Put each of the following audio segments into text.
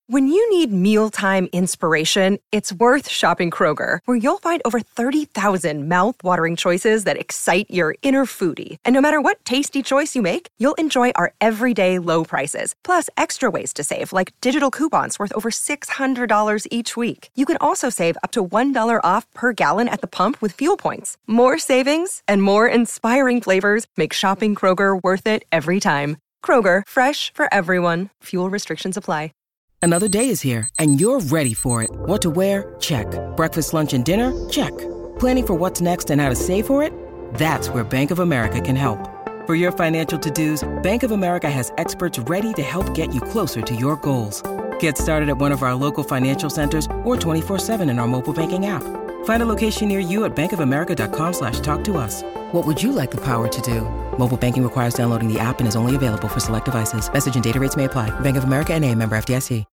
When you need mealtime inspiration, it's worth shopping Kroger, where you'll find over 30,000 mouth-watering choices that excite your inner foodie. And no matter what tasty choice you make, you'll enjoy our everyday low prices, plus extra ways to save, like digital coupons worth over $600 each week. You can also save up to $1 off per gallon at the pump with fuel points. More savings and more inspiring flavors make shopping Kroger worth it every time. Kroger, fresh for everyone. Fuel restrictions apply. Another day is here, and you're ready for it. What to wear? Check. Breakfast, lunch, and dinner? Check. Planning for what's next and how to save for it? That's where Bank of America can help. For your financial to-dos, Bank of America has experts ready to help get you closer to your goals. Get started at one of our local financial centers or 24/7 in our mobile banking app. Find a location near you at bankofamerica.com/talktous. What would you like the power to do? Mobile banking requires downloading the app and is only available for select devices. Message and data rates may apply. Bank of America N.A., member FDIC.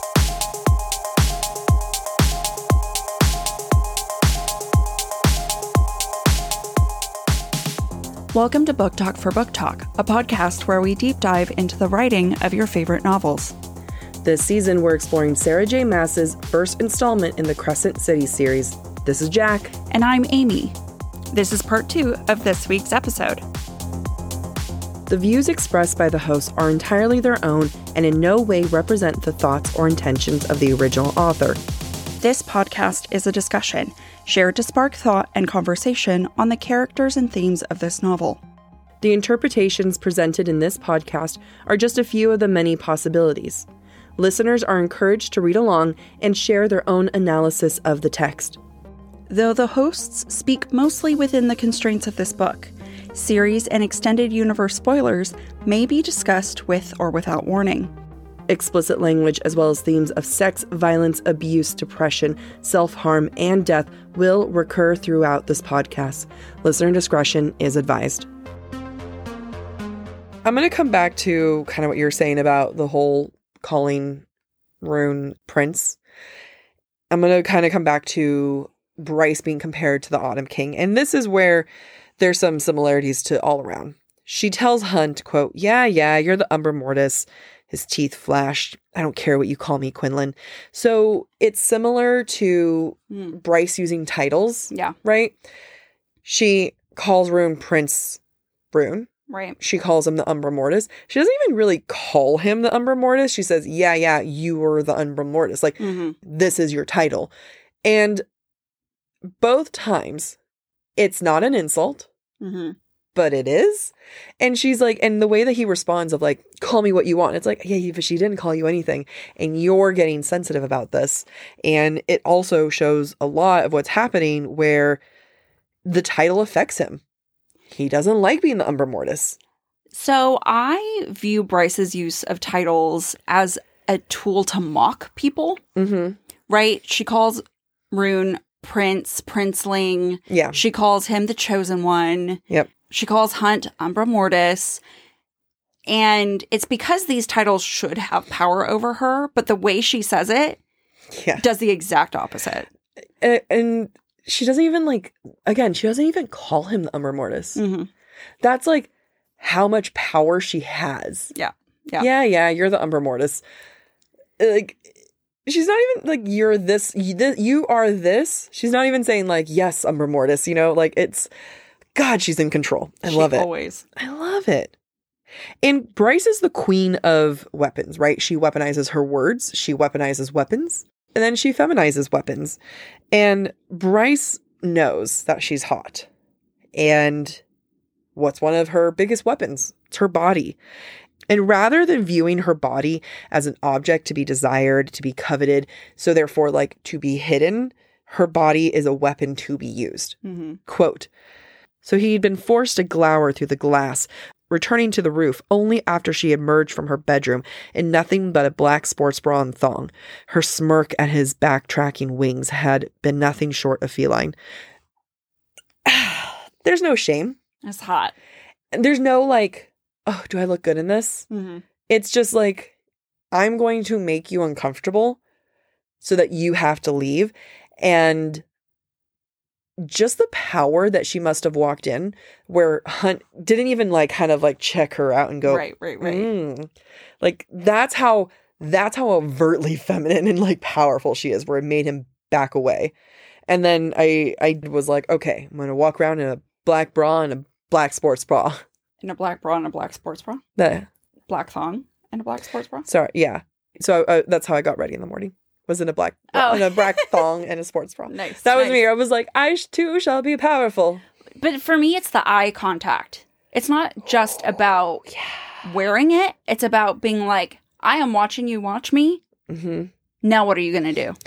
Welcome to Book Talk for Book Talk, a podcast where we deep dive into the writing of your favorite novels. This season, we're exploring Sarah J. Maas's first installment in the Crescent City series. This is Jack. And I'm Amy. This is part 2 of this week's episode. The views expressed by the hosts are entirely their own and in no way represent the thoughts or intentions of the original author. This podcast is a discussion shared to spark thought and conversation on the characters and themes of this novel. The interpretations presented in this podcast are just a few of the many possibilities. Listeners are encouraged to read along and share their own analysis of the text. Though the hosts speak mostly within the constraints of this book, series and extended universe spoilers may be discussed with or without warning. Explicit language as well as themes of sex, violence, abuse, depression, self-harm, and death will recur throughout this podcast. Listener discretion is advised. I'm going to come back to kind of what you're saying about the whole calling Rune Prince. I'm going to kind of come back to Bryce being compared to the Autumn King. And this is where there's some similarities to all around. She tells Hunt, quote, yeah, you're the Umbra Mortis. His teeth flashed. I don't care what you call me, Quinlan. So it's similar to Bryce using titles. Yeah. Right? She calls Rune Prince Rune. Right. She calls him the Umbra Mortis. She doesn't even really call him the Umbra Mortis. She says, yeah, you were the Umbra Mortis. Like, This is your title. And both times, it's not an insult, but it is. And she's like, and the way that he responds of like, call me what you want. It's like, yeah, but she didn't call you anything. And you're getting sensitive about this. And it also shows a lot of what's happening where the title affects him. He doesn't like being the Umbra Mortis. So I view Bryce's use of titles as a tool to mock people. Right? She calls Rune Prince, Princeling. Yeah. She calls him the Chosen One. Yep. She calls Hunt Umbra Mortis. And it's because these titles should have power over her, but the way she says it does the exact opposite. And she doesn't even she doesn't even call him the Umbra Mortis. That's like how much power she has. Yeah, you're the Umbra Mortis. Like, she's not even like, you're this, you are this. She's not even saying like, yes, Umbra Mortis, you know, like it's, God, she's in control. I love it. I love it. And Bryce is the queen of weapons, right? She weaponizes her words. She weaponizes weapons. And then she feminizes weapons. And Bryce knows that she's hot. And what's one of her biggest weapons? It's her body. And rather than viewing her body as an object to be desired, to be coveted, so therefore like to be hidden, her body is a weapon to be used. Quote, so he'd been forced to glower through the glass, returning to the roof only after she emerged from her bedroom in nothing but a black sports bra and thong. Her smirk at his backtracking wings had been nothing short of feline. There's no shame. It's hot. There's no like, oh, do I look good in this? It's just like, I'm going to make you uncomfortable so that you have to leave. And just the power that she must have walked in, where Hunt didn't even like kind of like check her out and go, right. Like, that's how That's how overtly feminine and like powerful she is, where it made him back away. And then I was like, okay, I'm going to walk around in a black bra and a black sports bra. In a black bra and a black sports bra? Black thong and a black sports bra? Sorry, yeah. So that's how I got ready in the morning. Was in a black thong and a sports bra. Nice. That was me. I was like, I too shall be powerful. But for me, it's the eye contact. It's not just about wearing it. It's about being like, I am watching you watch me. Mm-hmm. Now what are you going to do?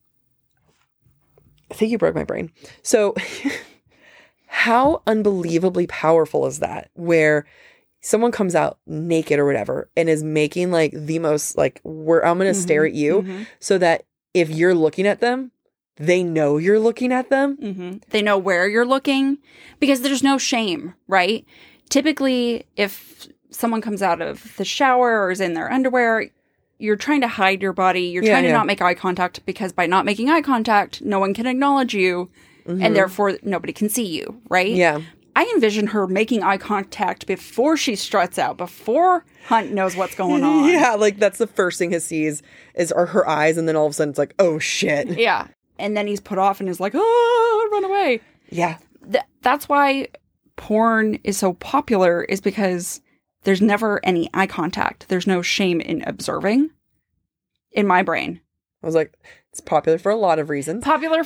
I think you broke my brain. So how unbelievably powerful is that? Where someone comes out naked or whatever and is making like the most like, I'm going to stare at you so that if you're looking at them, they know you're looking at them. Mm-hmm. They know where you're looking because there's no shame, right? Typically, if someone comes out of the shower or is in their underwear, you're trying to hide your body. You're trying to not make eye contact because by not making eye contact, no one can acknowledge you and therefore nobody can see you, right? Yeah. I envision her making eye contact before she struts out, before Hunt knows what's going on. Yeah, like that's the first thing he sees are her eyes, and then all of a sudden it's like, oh shit. Yeah. And then he's put off and is like, oh, run away. Yeah. That's why porn is so popular, is because there's never any eye contact. There's no shame in observing in my brain. I was like, it's popular for a lot of reasons.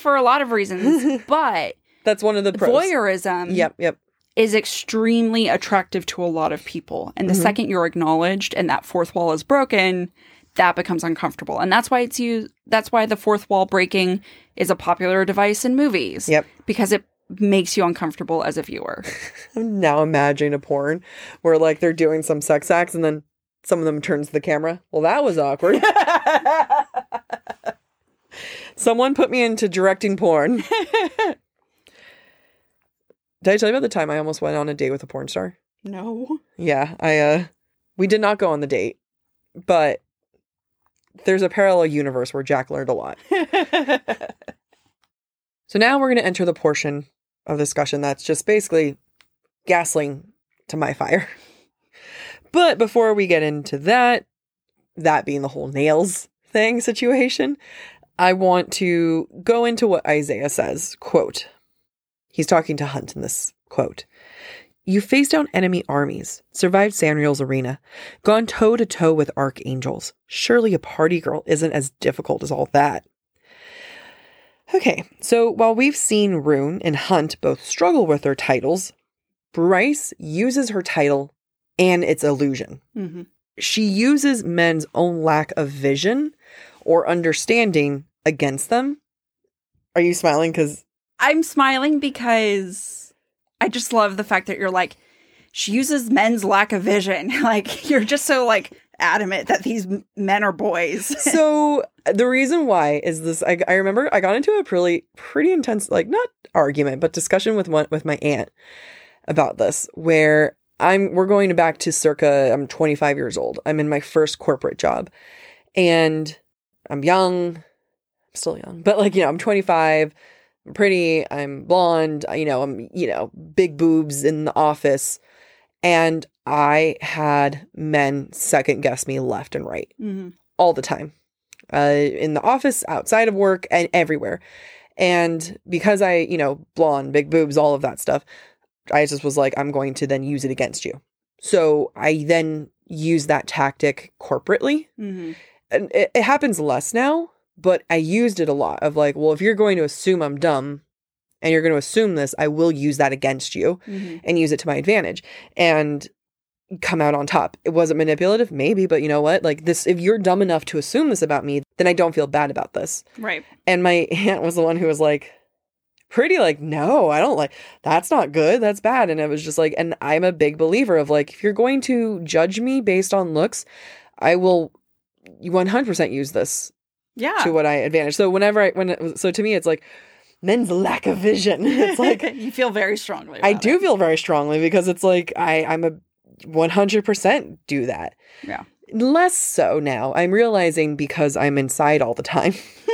But that's one of the pros. Voyeurism yep. is extremely attractive to a lot of people. And the second you're acknowledged and that fourth wall is broken, that becomes uncomfortable. And that's why that's why the fourth wall breaking is a popular device in movies. Yep. Because it makes you uncomfortable as a viewer. I'm now imagining a porn where like they're doing some sex acts and then some of them turns to the camera. Well, that was awkward. Someone put me into directing porn. Did I tell you about the time I almost went on a date with a porn star? No. Yeah, we did not go on the date, but there's a parallel universe where Jack learned a lot. So now we're going to enter the portion of discussion that's just basically gasoline to my fire. But before we get into that being the whole nails thing situation, I want to go into what Isaiah says. Quote, he's talking to Hunt in this quote. You faced down enemy armies, survived Sanriel's arena, gone toe-to-toe with archangels. Surely a party girl isn't as difficult as all that. Okay, so while we've seen Rune and Hunt both struggle with their titles, Bryce uses her title and its illusion. Mm-hmm. She uses men's own lack of vision or understanding against them. Are you smiling? Because I'm smiling because I just love the fact that you're like, she uses men's lack of vision. Like, you're just so like adamant that these men are boys. So the reason why is this, I remember I got into a pretty intense, like not argument, but discussion with my aunt about this, where we're going back to I'm 25 years old. I'm in my first corporate job and I'm young. I'm still young, but like, I'm 25, I'm pretty, I'm blonde, I'm, big boobs in the office. And I had men second guess me left and right all the time, in the office, outside of work, and everywhere. And because I, blonde, big boobs, all of that stuff, I just was like, I'm going to then use it against you. So I then use that tactic corporately. Mm-hmm. And it happens less now, but I used it a lot of like, well, if you're going to assume I'm dumb and you're going to assume this, I will use that against you and use it to my advantage and come out on top. It wasn't manipulative, maybe, but you know what? Like this, if you're dumb enough to assume this about me, then I don't feel bad about this. Right. And my aunt was the one who was like, pretty like, no, I don't like, that's not good. That's bad. And it was just like, and I'm a big believer of like, if you're going to judge me based on looks, I will 100% use this to what I advantage. So so to me, it's like men's lack of vision. It's like, you feel very strongly. I do feel very strongly because it's like, I'm a 100% do that. Yeah. Less so now. I'm realizing because I'm inside all the time.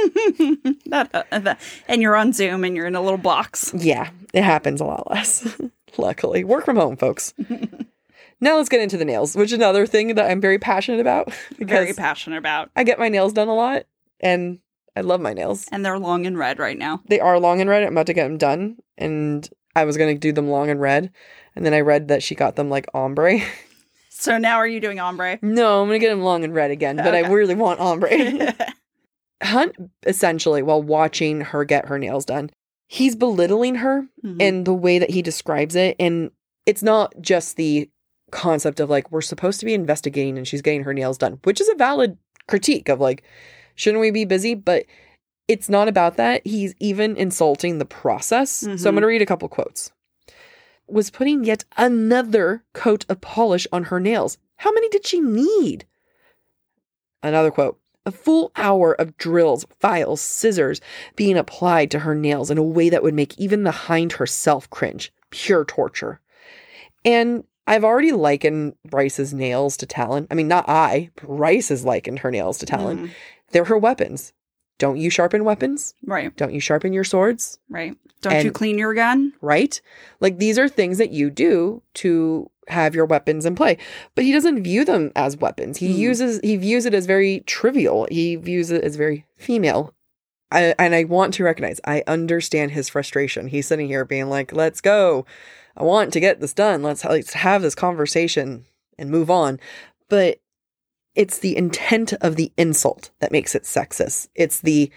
And you're on Zoom and you're in a little box. Yeah, it happens a lot less. Luckily. Work from home, folks. Now let's get into the nails, which is another thing that I'm very passionate about. Very passionate about. I get my nails done a lot, and I love my nails. And they're long and red right now. They are long and red. I'm about to get them done, and I was going to do them long and red, and then I read that she got them like ombre. So now are you doing ombre? No, I'm going to get them long and red again, but I really want ombre. Hunt, essentially, while watching her get her nails done, he's belittling her in the way that he describes it, and it's not just the concept of like, we're supposed to be investigating and she's getting her nails done, which is a valid critique of like, shouldn't we be busy? But it's not about that. He's even insulting the process. So I'm going to read a couple quotes. Was putting yet another coat of polish on her nails. How many did she need? Another quote. A full hour of drills, files, scissors being applied to her nails in a way that would make even the hind herself cringe. Pure torture. And I've already likened Bryce's nails to Talon. I mean, not I. Bryce has likened her nails to Talon. They're her weapons. Don't you sharpen weapons? Right. Don't you sharpen your swords? Right. Don't you clean your gun? Right? Like, these are things that you do to have your weapons in play. But he doesn't view them as weapons. He views it as very trivial. He views it as very female. And I want to recognize, I understand his frustration. He's sitting here being like, let's go. I want to get this done. Let's have this conversation and move on. But it's the intent of the insult that makes it sexist. It's the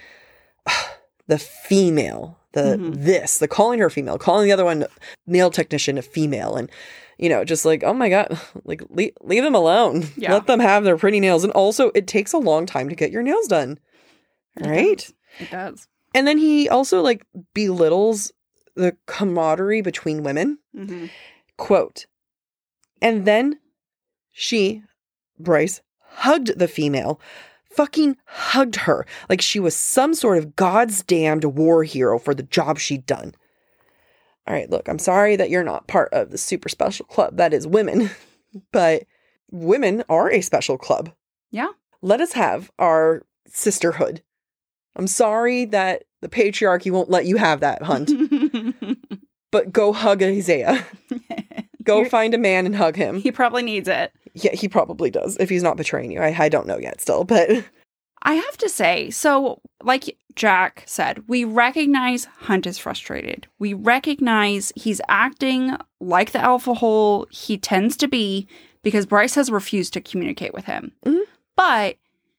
female, the calling her female, calling the other one nail technician a female, and just like, oh my God, like leave them alone. Yeah. Let them have their pretty nails. And also, it takes a long time to get your nails done, right? It does. And then he also like belittles the camaraderie between women. Quote, and then Bryce, hugged the female, fucking hugged her like she was some sort of God's damned war hero for the job she'd done. All right, look, I'm sorry that you're not part of the super special club that is women, but women are a special club. Yeah. Let us have our sisterhood. I'm sorry that the patriarchy won't let you have that, Hunt. But go hug Isaiah. Go find a man and hug him. He probably needs it. Yeah, he probably does, if he's not betraying you. I don't know yet still, but... I have to say, so like Jack said, we recognize Hunt is frustrated. We recognize he's acting like the alpha hole he tends to be because Bryce has refused to communicate with him. But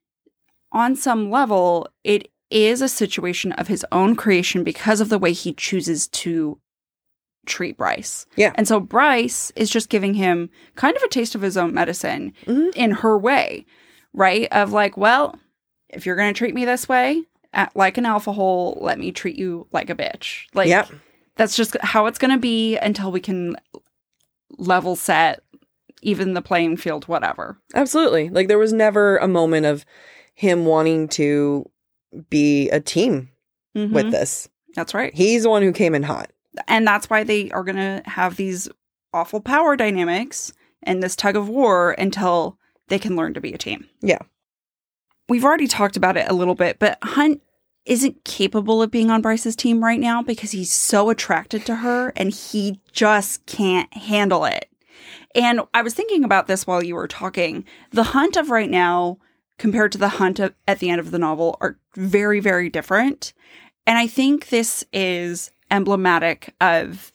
on some level, it is a situation of his own creation because of the way he chooses to treat Bryce. Yeah. And so Bryce is just giving him kind of a taste of his own medicine in her way, right? Of like, well, if you're going to treat me this way, like an alpha hole, let me treat you like a bitch. Like, that's just how it's going to be until we can level set, even the playing field, whatever. Absolutely. Like, there was never a moment of him wanting to be a team with this. That's right. He's the one who came in hot. And that's why they are going to have these awful power dynamics and this tug of war until they can learn to be a team. Yeah. We've already talked about it a little bit, but Hunt isn't capable of being on Bryce's team right now because he's so attracted to her and he just can't handle it. And I was thinking about this while you were talking. The Hunt of right now compared to the Hunt at the end of the novel are very, very different. And I think this is emblematic of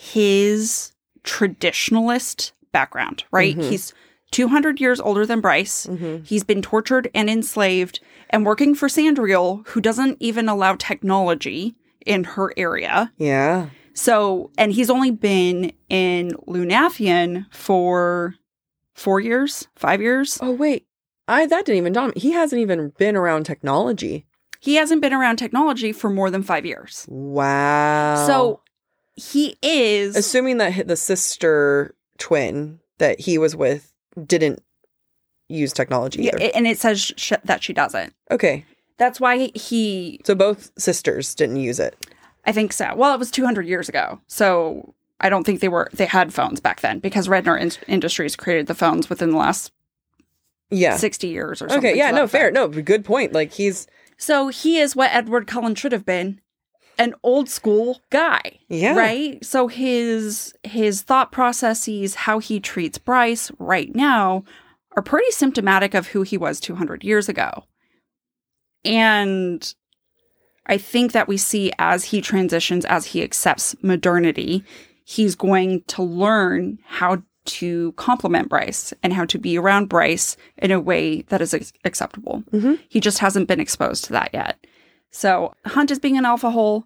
his traditionalist background, right? He's 200 years older than Bryce. He's been tortured and enslaved and working for Sandriel, who doesn't even allow technology in her area. Yeah. So, and he's only been in Lunathian for 4 years, 5 years. Oh, wait. That didn't even dawn me. He hasn't even been around technology. He hasn't been around technology for more than 5 years. Wow. So he is... Assuming that the sister twin that he was with didn't use technology either. And it says that she doesn't. Okay. That's why he... So both sisters didn't use it. I think so. Well, it was 200 years ago. So I don't think they had phones back then because Redner Industries created the phones within the last 60 years or something. Okay, yeah, no, fair. No, good point. Like, he's... So he is what Edward Cullen should have been an old school guy. Yeah. Right? So his thought processes, how he treats Bryce right now are pretty symptomatic of who he was 200 years ago. And I think that we see as he transitions, as he accepts modernity, he's going to learn how to compliment Bryce and how to be around Bryce in a way that is acceptable. Mm-hmm. He just hasn't been exposed to that yet. So Hunt is being an alpha hole,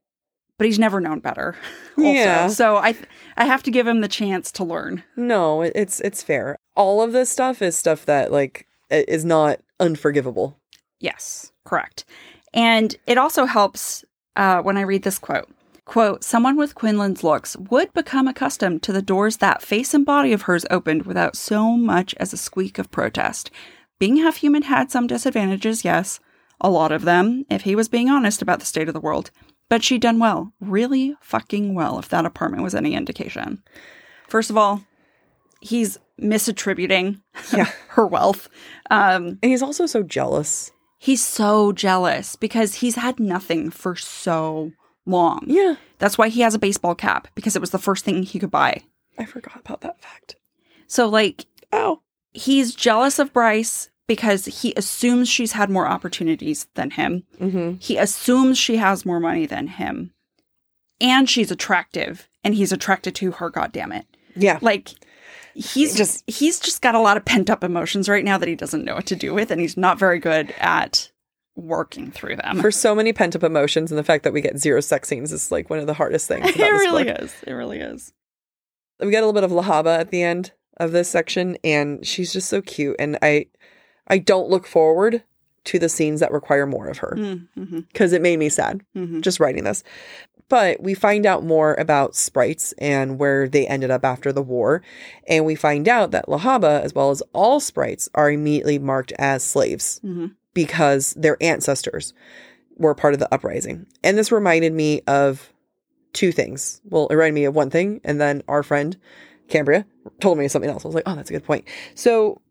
but he's never known better. Also. Yeah. So I have to give him the chance to learn. No, it's fair. All of this stuff is stuff that like is not unforgivable. Yes, correct. And it also helps when I read this quote. Quote, someone with Quinlan's looks would become accustomed to the doors that face and body of hers opened without so much as a squeak of protest. Being half human had some disadvantages, yes. A lot of them, if he was being honest about the state of the world. But she'd done well. Really fucking well, if that apartment was any indication. First of all, he's misattributing her wealth. And he's also so jealous. He's so jealous because he's had nothing for so long. Yeah. That's why he has a baseball cap, because it was the first thing he could buy. I forgot about that fact. So, like, he's jealous of Bryce because he assumes she's had more opportunities than him. Mm-hmm. He assumes she has more money than him. And she's attractive, and he's attracted to her, goddammit. Yeah. Like, he's just got a lot of pent-up emotions right now that he doesn't know what to do with, and he's not very good at working through them. For so many pent-up emotions, and the fact that we get 0 sex scenes is like one of the hardest things about It really is. It really is. We get a little bit of Lahaba at the end of this section, and she's just so cute. And I don't look forward to the scenes that require more of her, because it made me sad just writing this. But we find out more about sprites and where they ended up after the war. And we find out that Lahaba, as well as all sprites, are immediately marked as slaves because their ancestors were part of the uprising. And this reminded me of 2 things. Well, it reminded me of one thing, and then our friend, Cambria, told me something else. I was like, oh, that's a good point. So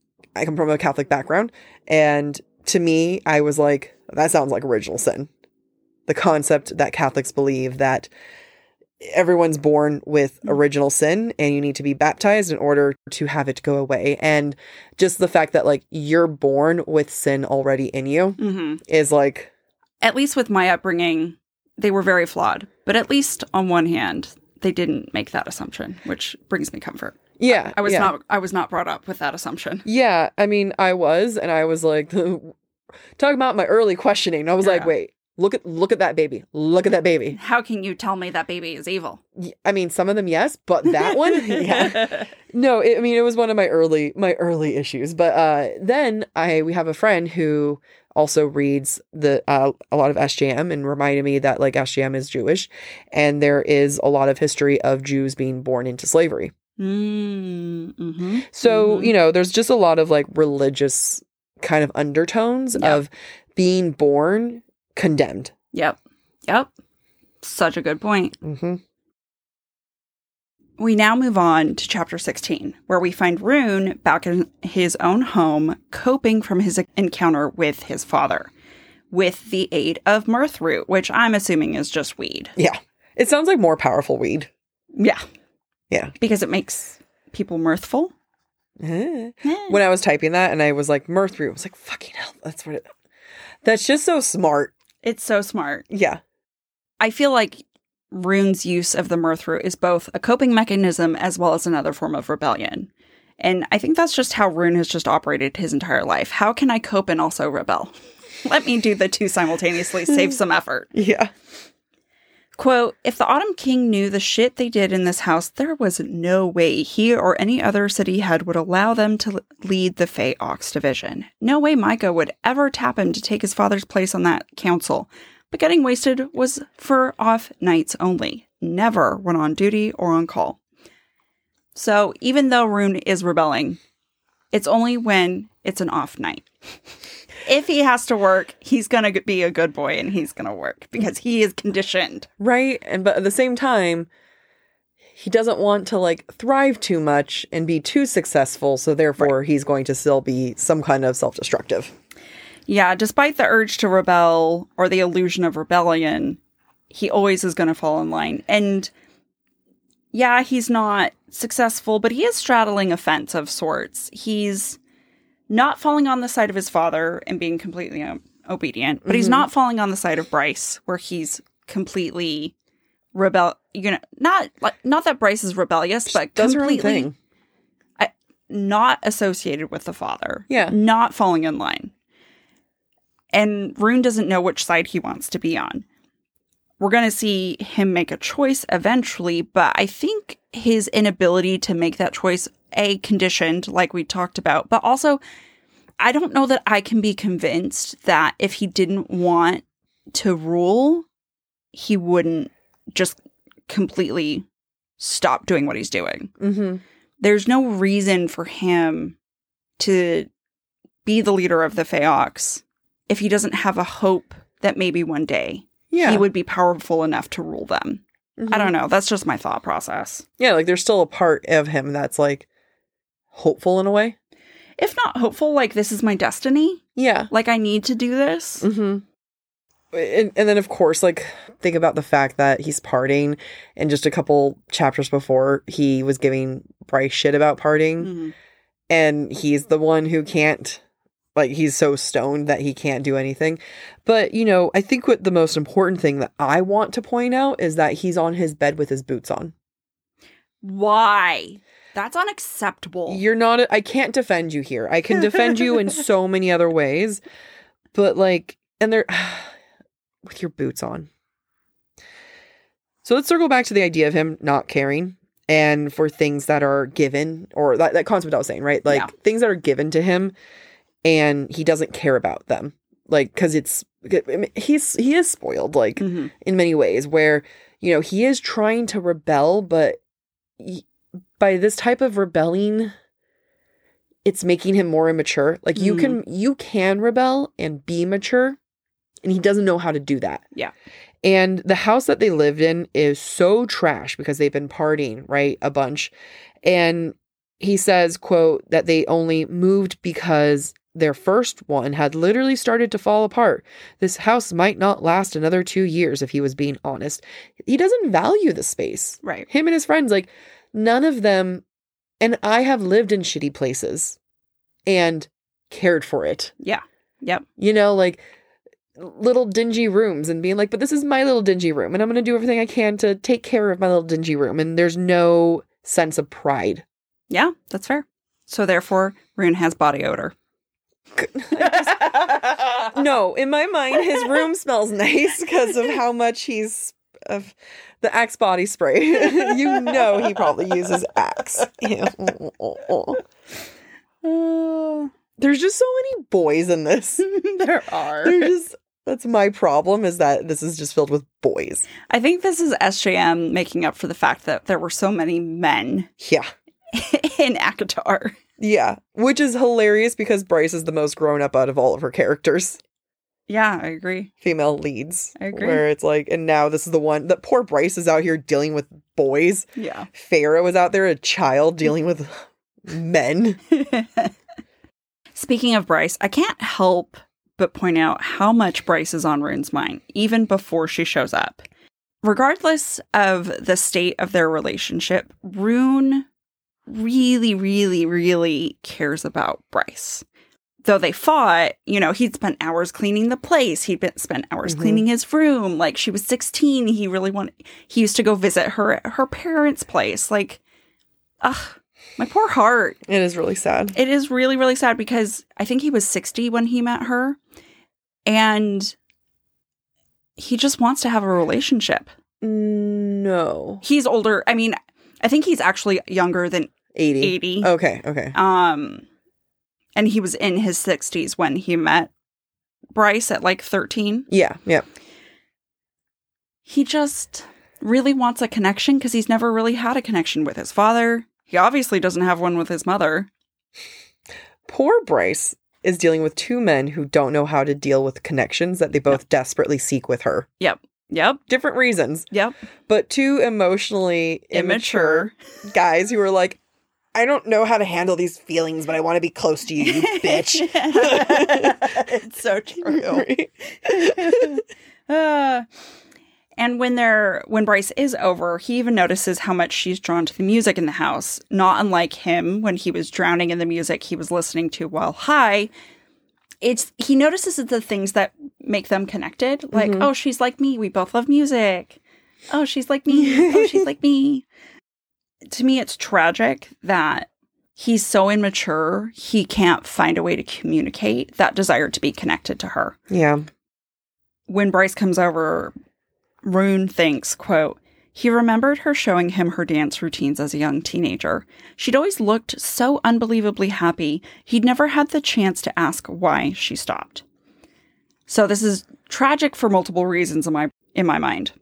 I come from a Catholic background, and to me, I was like, that sounds like original sin. The concept that Catholics believe that everyone's born with original sin and you need to be baptized in order to have it go away. And just the fact that like you're born with sin already in you is like... At least with my upbringing, they were very flawed. But at least on one hand, they didn't make that assumption, which brings me comfort. Yeah. I was not brought up with that assumption. Yeah. I mean, I was like, talking about my early questioning. I was like, wait. Look at that baby. Look at that baby. How can you tell me that baby is evil? I mean, some of them, yes, but that one, yeah. No, it was one of my early issues. But then we have a friend who also reads a lot of SJM and reminded me that like SJM is Jewish, and there is a lot of history of Jews being born into slavery. So there's just a lot of like religious kind of undertones of being born condemned. Yep. Such a good point. We now move on to chapter 16, where we find Rune back in his own home, coping from his encounter with his father, with the aid of mirth root, which I'm assuming is just weed. Yeah. It sounds like more powerful weed. Yeah. Yeah. Because it makes people mirthful. When I was typing that and I was like, mirth root, I was like, fucking hell, that's just so smart. It's so smart. Yeah. I feel like Rune's use of the mirth root is both a coping mechanism as well as another form of rebellion. And I think that's just how Rune has just operated his entire life. How can I cope and also rebel? Let me do the 2 simultaneously, save some effort. Yeah. Quote, if the Autumn King knew the shit they did in this house, there was no way he or any other city head would allow them to lead the Fey Ox division. No way Micah would ever tap him to take his father's place on that council. But getting wasted was for off nights only, never when on duty or on call. So even though Rune is rebelling, it's only when it's an off night. If he has to work, he's going to be a good boy and he's going to work because he is conditioned. Right. But at the same time, he doesn't want to like thrive too much and be too successful. So therefore, he's going to still be some kind of self-destructive. Yeah. Despite the urge to rebel or the illusion of rebellion, he always is going to fall in line. And yeah, he's not successful, but he is straddling a fence of sorts. He's not falling on the side of his father and being completely obedient, but he's not falling on the side of Bryce, where he's completely not that Bryce is rebellious, but does her own thing. Not associated with the father. Yeah. Not falling in line. And Rune doesn't know which side he wants to be on. We're going to see him make a choice eventually, but I think his inability to make that choice, conditioned, like we talked about, but also, I don't know that I can be convinced that if he didn't want to rule, he wouldn't just completely stop doing what he's doing. Mm-hmm. There's no reason for him to be the leader of the Feox if he doesn't have a hope that maybe one day he would be powerful enough to rule them. Mm-hmm. I don't know. That's just my thought process. Yeah, like there's still a part of him that's like hopeful in a way. If not hopeful, like this is my destiny. Yeah. Like I need to do this. Mm-hmm. And then, of course, like, think about the fact that he's partying, and just a couple chapters before, he was giving Bryce shit about partying, and he's the one who can't, like, he's so stoned that he can't do anything. But, you know, I think what the most important thing that I want to point out is that he's on his bed with his boots on. Why? That's unacceptable. You're not, I can't defend you here. I can defend you in so many other ways, but, like, and they're... with your boots on. So let's circle back to the idea of him not caring, and for things that are given, or that concept I was saying, right? Like things that are given to him and he doesn't care about them. Like, cause he is spoiled, like in many ways, where, you know, he is trying to rebel, but by this type of rebelling, it's making him more immature. Like you can rebel and be mature, and he doesn't know how to do that. Yeah. And the house that they lived in is so trash because they've been partying, right? A bunch. And he says, quote, that they only moved because their first one had literally started to fall apart. This house might not last another 2 years, if he was being honest. He doesn't value the space. Right. Him and his friends, like, none of them. And I have lived in shitty places and cared for it. Yeah. Yep. You know, like, little dingy rooms, and being like, but this is my little dingy room, and I'm going to do everything I can to take care of my little dingy room. And there's no sense of pride. Yeah, that's fair. So therefore, Rune has body odor. No, in my mind, his room smells nice because of how much he's of the Axe body spray. You know, he probably uses Axe. There's just so many boys in this. There are. That's my problem, is that this is just filled with boys. I think this is SJM making up for the fact that there were so many men. Yeah. In ACOTAR. Yeah. Which is hilarious because Bryce is the most grown up out of all of her characters. Yeah, I agree. Female leads. I agree. Where it's like, and now this is the one that poor Bryce is out here dealing with boys. Yeah. Farah was out there, a child, dealing with men. Speaking of Bryce, I can't help but point out how much Bryce is on Rune's mind, even before she shows up. Regardless of the state of their relationship, Rune really, really, really cares about Bryce. Though they fought, you know, he'd spent hours cleaning the place. He'd spent hours cleaning his room. Like, she was 16. He used to go visit her at her parents' place. Like, ugh. My poor heart. It is really sad. It is really, really sad because I think he was 60 when he met her. And he just wants to have a relationship. No. He's older. I mean, I think he's actually younger than 80. Okay. And he was in his 60s when he met Bryce at like 13. Yeah. He just really wants a connection because he's never really had a connection with his father. He obviously doesn't have one with his mother. Poor Bryce is dealing with two men who don't know how to deal with connections that they both desperately seek with her. Yep. Different reasons. Yep. But two emotionally immature guys who are like, I don't know how to handle these feelings, but I want to be close to you, you bitch. It's so true. And when Bryce is over, he even notices how much she's drawn to the music in the house. Not unlike him when he was drowning in the music he was listening to while high. He notices the things that make them connected. Like, oh, she's like me. We both love music. Oh, she's like me. Oh, she's like me. To me, it's tragic that he's so immature, he can't find a way to communicate that desire to be connected to her. Yeah. When Bryce comes over, Rune thinks, quote, he remembered her showing him her dance routines as a young teenager. She'd always looked so unbelievably happy. He'd never had the chance to ask why she stopped. So this is tragic for multiple reasons in my mind.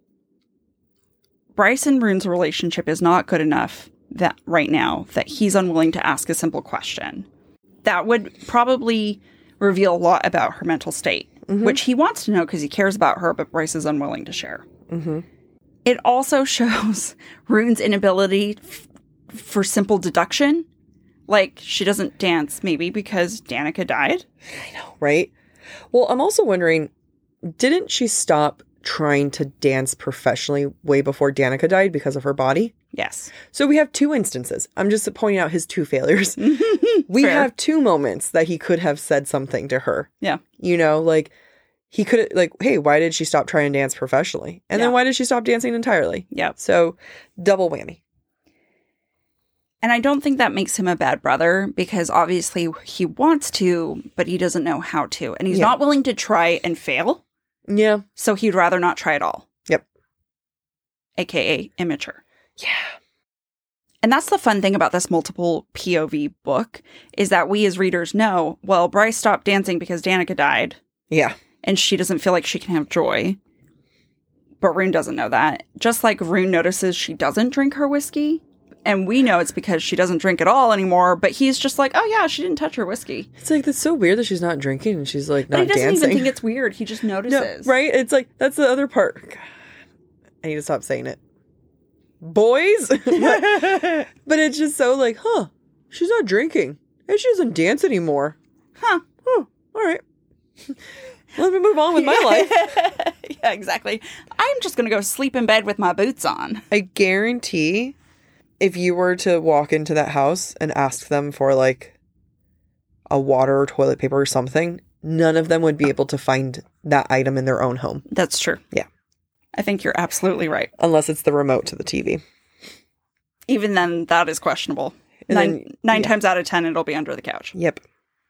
Bryce and Rune's relationship is not good enough that right now that he's unwilling to ask a simple question. That would probably reveal a lot about her mental state, which he wants to know because he cares about her, but Bryce is unwilling to share. It also shows Rune's inability for simple deduction. Like, she doesn't dance, maybe because Danica died. I know, right? Well, I'm also wondering, didn't she stop trying to dance professionally way before Danica died because of her body? Yes. So we have two instances. I'm just pointing out his two failures. We have two moments that he could have said something to her. Yeah. You know, like, he could, like, hey, why did she stop trying to dance professionally? And then why did she stop dancing entirely? Yeah. So, double whammy. And I don't think that makes him a bad brother, because obviously he wants to, but he doesn't know how to. And he's not willing to try and fail. Yeah. So he'd rather not try at all. Yep. AKA immature. Yeah. And that's the fun thing about this multiple POV book, is that we as readers know, well, Bryce stopped dancing because Danica died. Yeah. And she doesn't feel like she can have joy. But Rune doesn't know that. Just like Rune notices she doesn't drink her whiskey. And we know it's because she doesn't drink at all anymore. But he's just like, oh yeah, she didn't touch her whiskey. It's like, that's so weird that she's not drinking and she's like not dancing. But he doesn't even think it's weird. He just notices. No, right? It's like, that's the other part. God, I need to stop saying it. Boys? but it's just so like, huh, she's not drinking. And she doesn't dance anymore. Huh. All right. Let me move on with my life. Yeah, exactly. I'm just going to go sleep in bed with my boots on. I guarantee if you were to walk into that house and ask them for like a water or toilet paper or something, none of them would be able to find that item in their own home. That's true. Yeah. I think you're absolutely right. Unless it's the remote to the TV. Even then, that is questionable. Nine times out of 10, it'll be under the couch. Yep.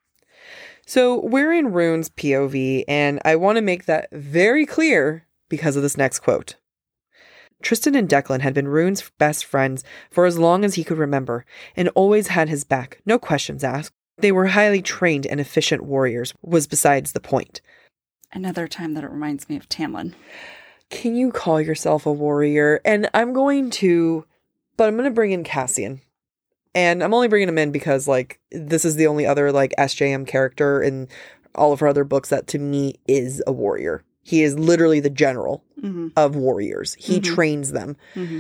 So we're in Rune's POV, and I want to make that very clear because of this next quote. Tristan and Declan had been Rune's best friends for as long as he could remember, and always had his back, no questions asked. They were highly trained and efficient warriors, was besides the point. Another time that it reminds me of Tamlin. Can you call yourself a warrior? And I'm going to bring in Cassian. And I'm only bringing him in because, like, this is the only other, like, SJM character in all of her other books that, to me, is a warrior. He is literally the general of warriors. He trains them.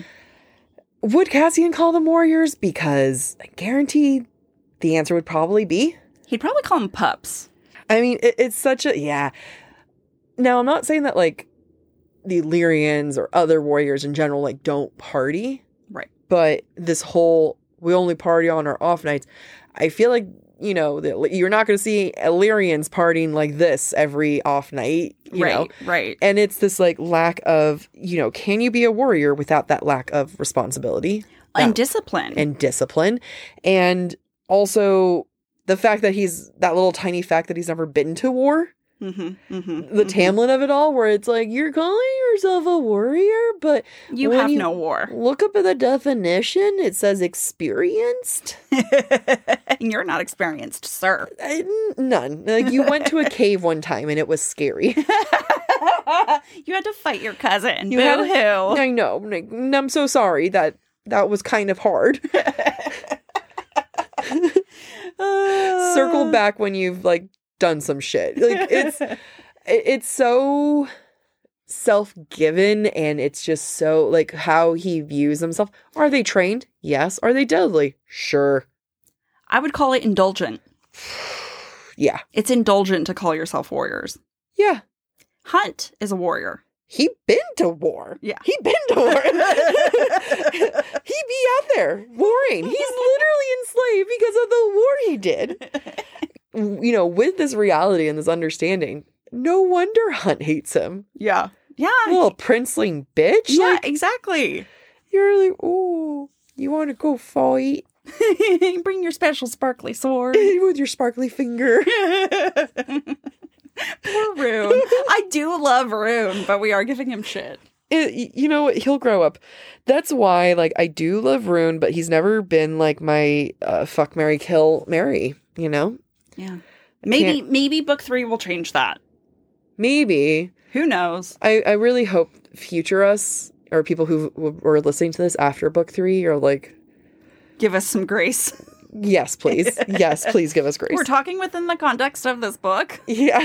Would Cassian call them warriors? Because I guarantee the answer would probably be... He'd probably call them pups. I mean, it's such a... Yeah. Now, I'm not saying that, like, the Illyrians or other warriors in general, like, don't party. Right. But this whole... we only party on our off nights. I feel like, you know, you're not going to see Illyrians partying like this every off night. You know? Right. And it's this like lack of, you know, can you be a warrior without that lack of responsibility? And discipline. And also the fact that that little tiny fact that he's never been to war. The Tamlin of it all, where it's like, you're calling yourself a warrior, but you have no war. Look up at the definition, it says experienced. You're not experienced, sir. None. Like, you went to a cave one time and it was scary. You had to fight your cousin. Boo-hoo. I know. I'm so sorry that was kind of hard. Circle back when you've like done some shit. Like, it's so self-given, and it's just so like how he views himself. Are they trained? Yes. Are they deadly? Sure. I would call it indulgent. Yeah. It's indulgent to call yourself warriors. Yeah. Hunt is a warrior. he been to war. Yeah. He been to war. He be out there warring. He's literally enslaved because of the war he did. You know, with this reality and this understanding, no wonder Hunt hates him. Yeah. Yeah. Little princeling bitch. Yeah, like, exactly. You're like, oh, you want to go fight? Bring your special sparkly sword. With your sparkly finger. Poor Rune. I do love Rune, but we are giving him shit. You know, he'll grow up. That's why, like, I do love Rune, but he's never been like my fuck, marry, kill, marry, you know? Yeah. Maybe book 3 will change that. Maybe. Who knows? I really hope future us, or people who were listening to this after book 3, are like... Give us some grace. Yes, please. Yes, please give us grace. We're talking within the context of this book. Yeah.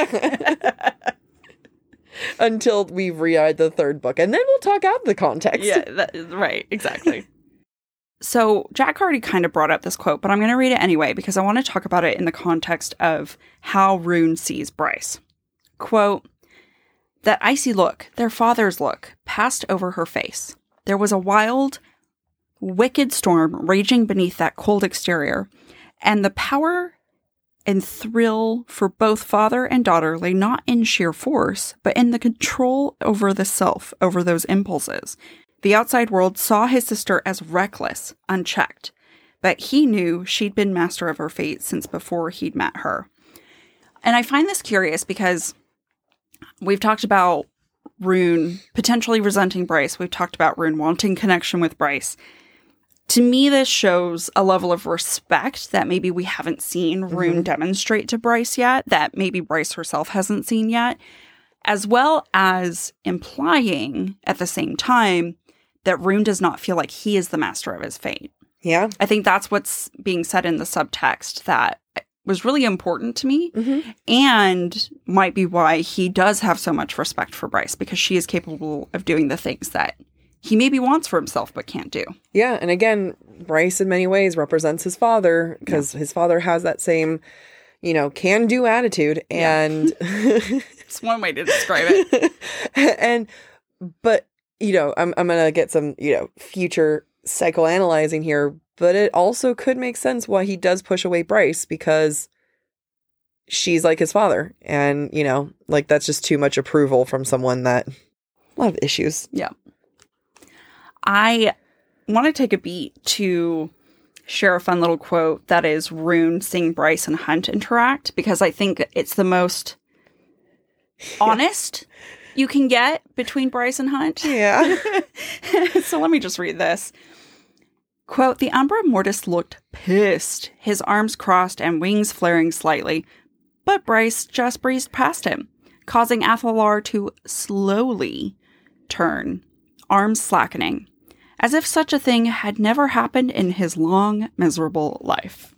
Until we read the 3rd book, and then we'll talk out the context. Yeah, right, exactly. So Jack already kind of brought up this quote, but I'm going to read it anyway because I want to talk about it in the context of how Rune sees Bryce. Quote, "That icy look, their father's look, passed over her face. There was a wild, wicked storm raging beneath that cold exterior, and the power and thrill for both father and daughter lay not in sheer force, but in the control over the self, over those impulses. The outside world saw his sister as reckless, unchecked, but he knew she'd been master of her fate since before he'd met her." And I find this curious because we've talked about Rune potentially resenting Bryce. We've talked about Rune wanting connection with Bryce. To me, this shows a level of respect that maybe we haven't seen Rune demonstrate to Bryce yet, that maybe Bryce herself hasn't seen yet, as well as implying at the same time that Rune does not feel like he is the master of his fate. Yeah. I think that's what's being said in the subtext that was really important to me and might be why he does have so much respect for Bryce, because she is capable of doing the things that he maybe wants for himself but can't do. Yeah, and again, Bryce in many ways represents his father, because his father has that same, you know, can-do attitude, and... It's one way to describe it. But, you know, I'm going to get some, you know, future psychoanalyzing here, but it also could make sense why he does push away Bryce, because she's like his father, and, you know, like, that's just too much approval from someone that... A lot of issues. Yeah. I want to take a beat to share a fun little quote that is Rune seeing Bryce and Hunt interact, because I think it's the most honest you can get between Bryce and Hunt. Yeah. So let me just read this. Quote, "The Umbra Mortis looked pissed, his arms crossed and wings flaring slightly, but Bryce just breezed past him, causing Athalar to slowly turn, arms slackening, as if such a thing had never happened in his long, miserable life."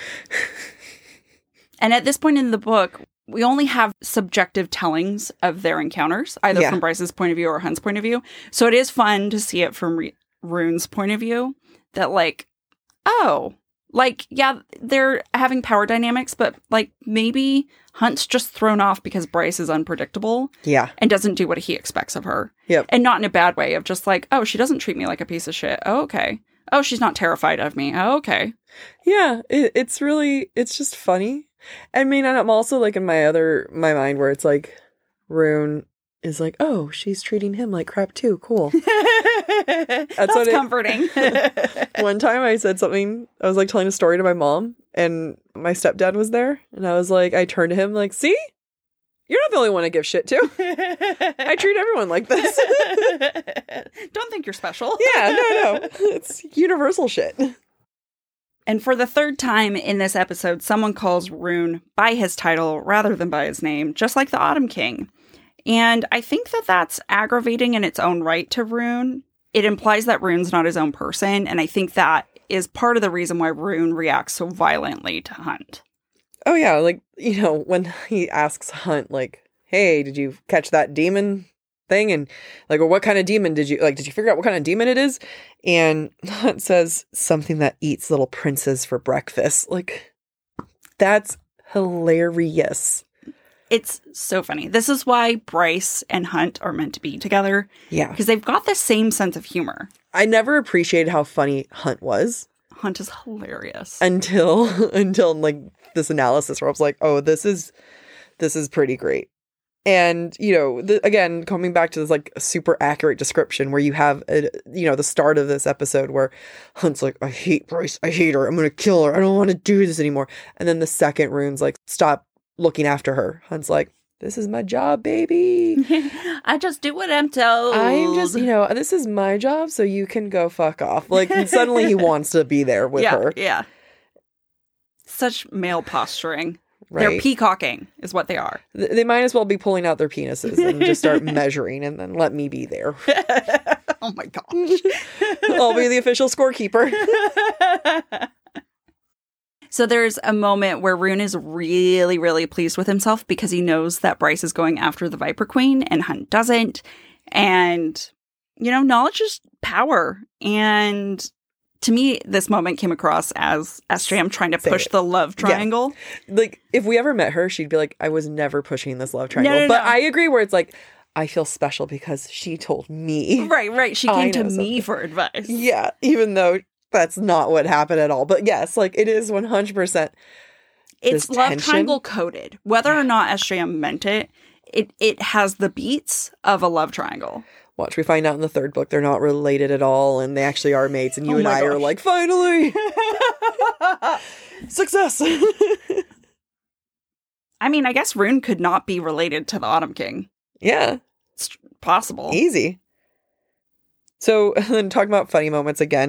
And at this point in the book, we only have subjective tellings of their encounters, either from Bryce's point of view or Hunt's point of view. So it is fun to see it from Rune's point of view, that like, oh, like, yeah, they're having power dynamics, but like maybe Hunt's just thrown off because Bryce is unpredictable. Yeah. And doesn't do what he expects of her. Yep. And not in a bad way of just like, oh, she doesn't treat me like a piece of shit. Oh, okay. Oh, she's not terrified of me. Oh, okay. Yeah. It's really, it's just funny. I mean, I'm also like in my mind where it's like Rune is like, oh, she's treating him like crap too. Cool. That's comforting. One time I said something, I was like telling a story to my mom, and my stepdad was there, and I was like, I turned to him like, see? You're not the only one I give shit to. I treat everyone like this. Don't think you're special. Yeah, no. It's universal shit. And for the 3rd time in this episode, someone calls Rune by his title rather than by his name, just like the Autumn King. And I think that that's aggravating in its own right to Rune. It implies that Rune's not his own person, and I think that is part of the reason why Rune reacts so violently to Hunt. Oh yeah, like, you know, when he asks Hunt, like, hey, did you catch that demon thing? And like, well, what kind of demon did you figure out what kind of demon it is? And Hunt says something that eats little princes for breakfast. Like, that's hilarious. It's so funny. This is why Bryce and Hunt are meant to be together. Yeah. Because they've got the same sense of humor. I never appreciated how funny Hunt was. Hunt is hilarious. Until like this analysis where I was like, oh, this is pretty great. And, you know, again, coming back to this like super accurate description where you have, the start of this episode where Hunt's like, I hate Bryce. I hate her. I'm going to kill her. I don't want to do this anymore. And then the second Rune's like, stop looking after her. Hunt's like, this is my job, baby. I just do what I'm told. I'm just, this is my job, so you can go fuck off. Like, and suddenly he wants to be there with her. Yeah. Such male posturing. Right. They're peacocking is what they are. They might as well be pulling out their penises and just start measuring and then let me be there. Oh my gosh. I'll be the official scorekeeper. So there's a moment where Rune is really, really pleased with himself because he knows that Bryce is going after the Viper Queen and Hunt doesn't. And, knowledge is power. And to me, this moment came across as SJM trying to push the love triangle. Yeah. Like, if we ever met her, she'd be like, I was never pushing this love triangle. No. But I agree where it's like, I feel special because she told me. Right. She came to me for advice. Yeah, even though that's not what happened at all. But yes, like, it is 100%. It's love triangle coded. Whether or not SJM meant it, it has the beats of a love triangle. Watch, we find out in the third book they're not related at all, and they actually are mates, and you and I are like, finally! Success! I mean, I guess Rune could not be related to the Autumn King. Yeah. It's possible. Easy. So, then talking about funny moments again,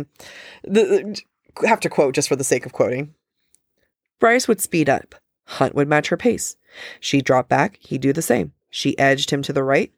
have to quote just for the sake of quoting. Bryce would speed up. Hunt would match her pace. She'd drop back. He'd do the same. She edged him to the right,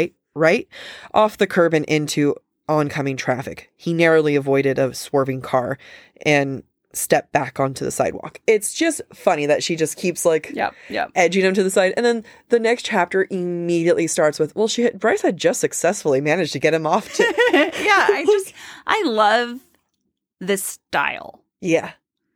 off the curb and into oncoming traffic. He narrowly avoided a swerving car and stepped back onto the sidewalk. It's just funny that she just keeps edging him to the side. And then the next chapter immediately starts with, well, Bryce had just successfully managed to get him off to... Yeah, I love this style. Yeah.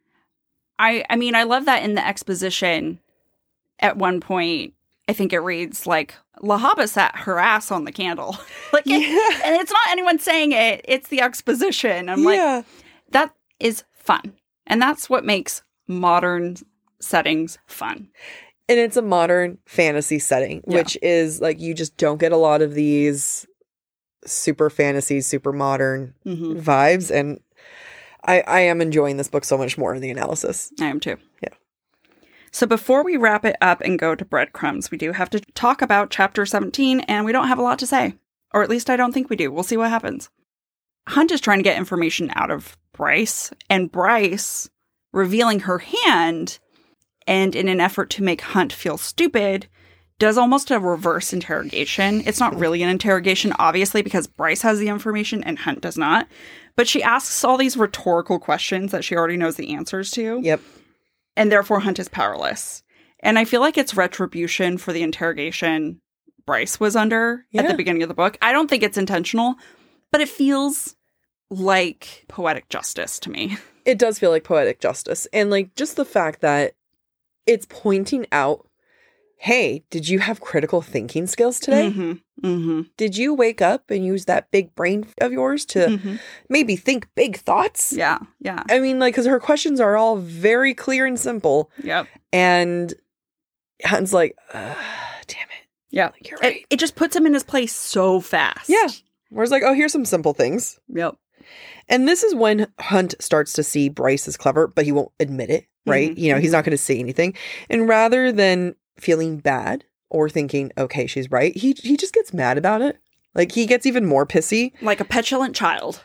I mean, I love that in the exposition at one point, I think it reads like, Lahaba sat her ass on the candle. And it's not anyone saying it, it's the exposition. I'm like, that is fun. And that's what makes modern settings fun. And it's a modern fantasy setting, which is like, you just don't get a lot of these super fantasy, super modern vibes. And I am enjoying this book so much more in the analysis. I am too. Yeah. So before we wrap it up and go to breadcrumbs, we do have to talk about chapter 17, and we don't have a lot to say. Or at least I don't think we do. We'll see what happens. Hunt is trying to get information out of Bryce, and Bryce, revealing her hand, and in an effort to make Hunt feel stupid, does almost a reverse interrogation. It's not really an interrogation, obviously, because Bryce has the information and Hunt does not. But she asks all these rhetorical questions that she already knows the answers to. Yep. And therefore Hunt is powerless. And I feel like it's retribution for the interrogation Bryce was under at the beginning of the book. I don't think it's intentional, but it feels like poetic justice to me. It does feel like poetic justice. And like just the fact that it's pointing out, hey, did you have critical thinking skills today? Mm-hmm. Mm-hmm. Did you wake up and use that big brain of yours to maybe think big thoughts? Yeah, yeah. I mean, like, because her questions are all very clear and simple. Yep. And Hunt's like, damn it. Yeah. Like, you're right. It just puts him in his place so fast. Yeah. Whereas like, oh, here's some simple things. Yep. And this is when Hunt starts to see Bryce is clever, but he won't admit it, right? Mm-hmm. He's not going to say anything. And rather than feeling bad or thinking, okay, she's right, he just gets mad about it. Like, he gets even more pissy. Like a petulant child.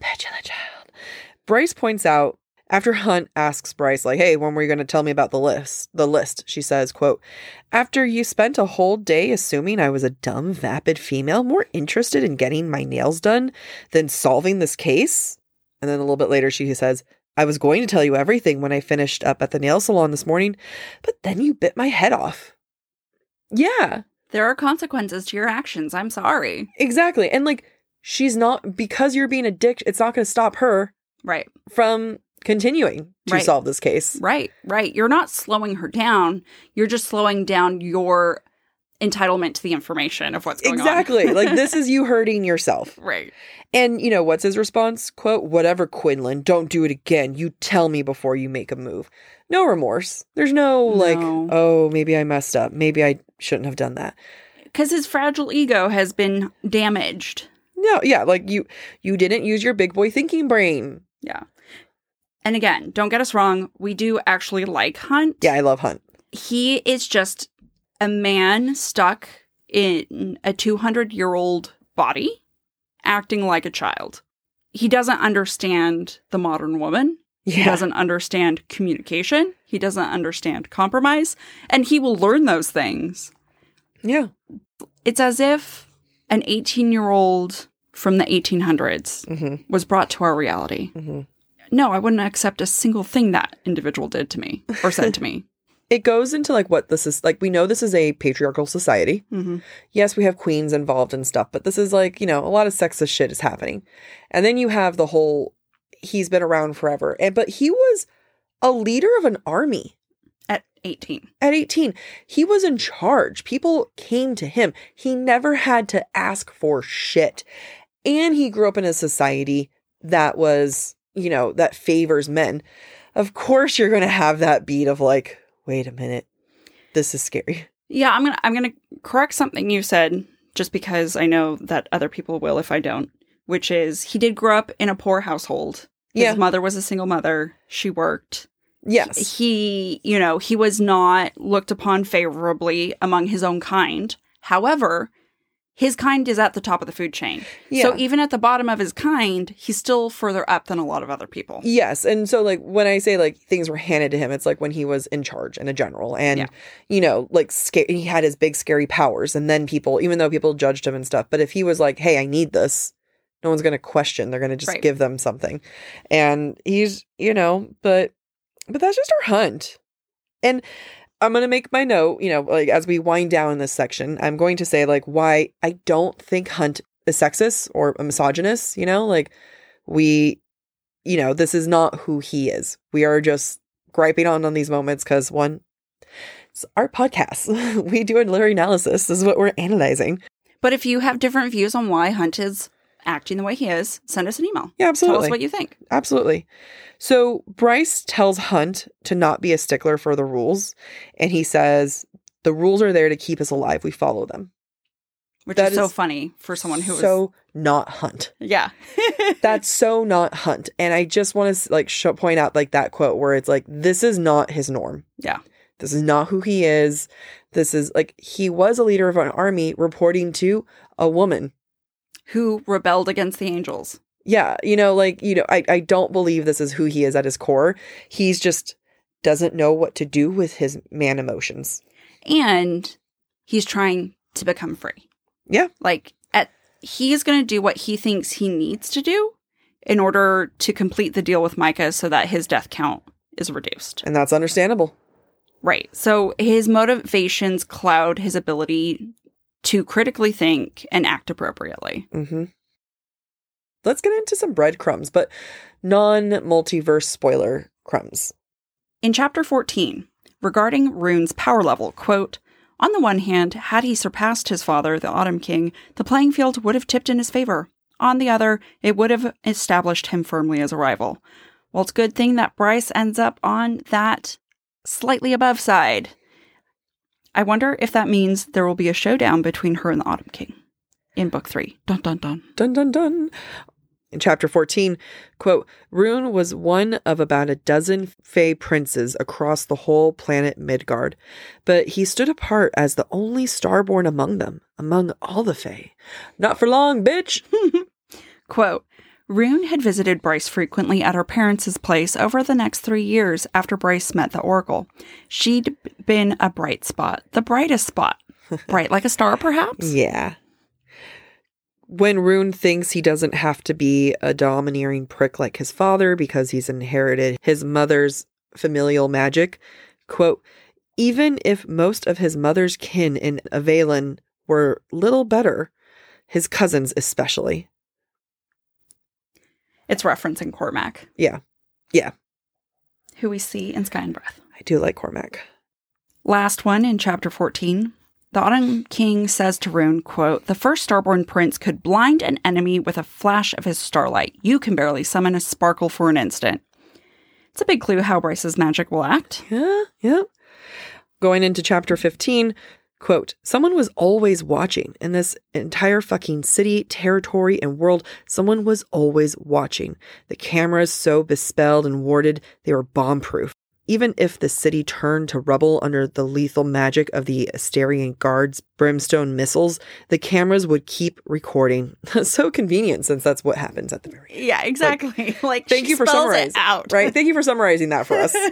Bryce points out, after Hunt asks Bryce, like, hey, when were you going to tell me about the list? She says, quote, after you spent a whole day assuming I was a dumb, vapid female more interested in getting my nails done than solving this case? And then a little bit later, she says, I was going to tell you everything when I finished up at the nail salon this morning, but then you bit my head off. Yeah. There are consequences to your actions. I'm sorry. Exactly. And like, she's not, because you're being a dick, it's not going to stop her right from continuing to solve this case. Right. You're not slowing her down. You're just slowing down your entitlement to the information of what's going on. Exactly. Like, this is you hurting yourself. Right. And, you know, what's his response? Quote, "Whatever, Quinlan, don't do it again. You tell me before you make a move." No remorse. There's no, like, oh, maybe I messed up. Maybe I shouldn't have done that. Because his fragile ego has been damaged. No, yeah, like, you didn't use your big boy thinking brain. Yeah. And again, don't get us wrong. We do actually like Hunt. Yeah, I love Hunt. He is just a man stuck in a 200-year-old body acting like a child. He doesn't understand the modern woman. Yeah. He doesn't understand communication. He doesn't understand compromise. And he will learn those things. Yeah. It's as if an 18-year-old from the 1800s was brought to our reality. No, I wouldn't accept a single thing that individual did to me or said to me. It goes into, like, what this is. Like, we know this is a patriarchal society. Yes, we have queens involved and stuff, but this is, like, you know, a lot of sexist shit is happening. And then you have the whole, he's been around forever. But he was a leader of an army. At 18. At 18. He was in charge. People came to him. He never had to ask for shit. And he grew up in a society that was, you know, that favors men. Of course, you're going to have that beat of, like, wait a minute, this is scary. Yeah, I'm gonna correct something you said, just because I know that other people will if I don't, which is he did grow up in a poor household. His mother was a single mother. She worked. Yes. He, you know, he was not looked upon favorably among his own kind. However, his kind is at the top of the food chain. Yeah. So even at the bottom of his kind, he's still further up than a lot of other people. Yes. And so, like, when I say, like, things were handed to him, it's like when he was in charge and a general. And, you know, like, he had his big, scary powers. And then people, even though people judged him and stuff, but if he was like, hey, I need this, no one's going to question. They're going to just give them something. And he's, you know, but that's just our Hunt. And I'm going to make my note, you know, like, as we wind down in this section, I'm going to say, like, why I don't think Hunt is sexist or a misogynist, you know, like, we, you know, this is not who he is. We are just griping on these moments because, one, it's our podcast. We do a literary analysis. This is what we're analyzing. But if you have different views on why Hunt is acting the way he is, send us an email. Yeah, absolutely. Tell us what you think. Absolutely. So Bryce tells Hunt to not be a stickler for the rules. And he says, the rules are there to keep us alive. We follow them. Which is so funny for someone who so not Hunt. Yeah. That's so not Hunt. And I just want to, like, point out, like, that quote where it's like, this is not his norm. Yeah. This is not who he is. This is, like, he was a leader of an army reporting to a woman who rebelled against the angels. Yeah, you know, like, you know, I don't believe this is who he is at his core. He's just doesn't know what to do with his man emotions. And he's trying to become free. Yeah. Like, he is going to do what he thinks he needs to do in order to complete the deal with Micah so that his death count is reduced. And that's understandable. Right. So his motivations cloud his ability to critically think and act appropriately. Let's get into some breadcrumbs, but non-multiverse spoiler crumbs. In Chapter 14, regarding Rune's power level, quote, on the one hand, had he surpassed his father, the Autumn King, the playing field would have tipped in his favor. On the other, it would have established him firmly as a rival. Well, it's a good thing that Bryce ends up on that slightly above side. I wonder if that means there will be a showdown between her and the Autumn King in Book 3. Dun, dun, dun. Dun, dun, dun. In Chapter 14, quote, Rune was one of about a dozen Fae princes across the whole planet Midgard, but he stood apart as the only starborn among them, among all the Fae. Not for long, bitch! Quote, Rune had visited Bryce frequently at her parents' place over the next 3 years after Bryce met the Oracle. She'd been a bright spot, the brightest spot. Bright like a star, perhaps? Yeah. When Rune thinks he doesn't have to be a domineering prick like his father because he's inherited his mother's familial magic, quote, even if most of his mother's kin in Avalon were little better, his cousins especially. It's referencing Cormac. Yeah. Yeah. who we see in Sky and Breath. I do like Cormac. Last one in chapter 14. The Autumn King says to Rune, quote, "The first Starborn prince could blind an enemy with a flash of his starlight. You can barely summon a sparkle for an instant." It's a big clue how Bryce's magic will act. Yeah. Going into chapter 15, quote, "Someone was always watching. In this entire fucking city, territory, and world, someone was always watching. The cameras so bespelled and warded, they were bomb-proof. Even if the city turned to rubble under the lethal magic of the Asterian Guard's brimstone missiles, the cameras would keep recording." So convenient, since that's what happens at the very end. Yeah, exactly. Like thank you for summarizing. Right? Thank you for summarizing that for us.